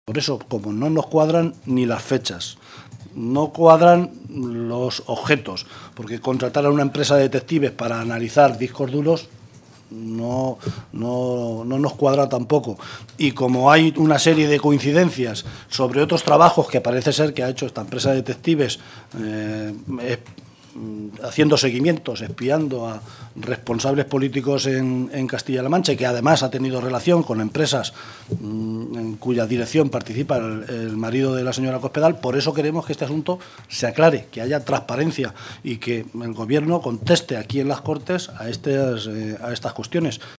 Por eso, como no nos cuadran ni las fechas, no cuadran los objetos, porque contratar a una empresa de detectives para analizar discos duros no nos cuadra tampoco. Y como hay una serie de coincidencias sobre otros trabajos que parece ser que ha hecho esta empresa de detectives, haciendo seguimientos, espiando a responsables políticos en Castilla-La Mancha, y que además ha tenido relación con empresas en cuya dirección participa el marido de la señora Cospedal. Por eso queremos que este asunto se aclare, que haya transparencia y que el Gobierno conteste aquí en las Cortes a estas cuestiones.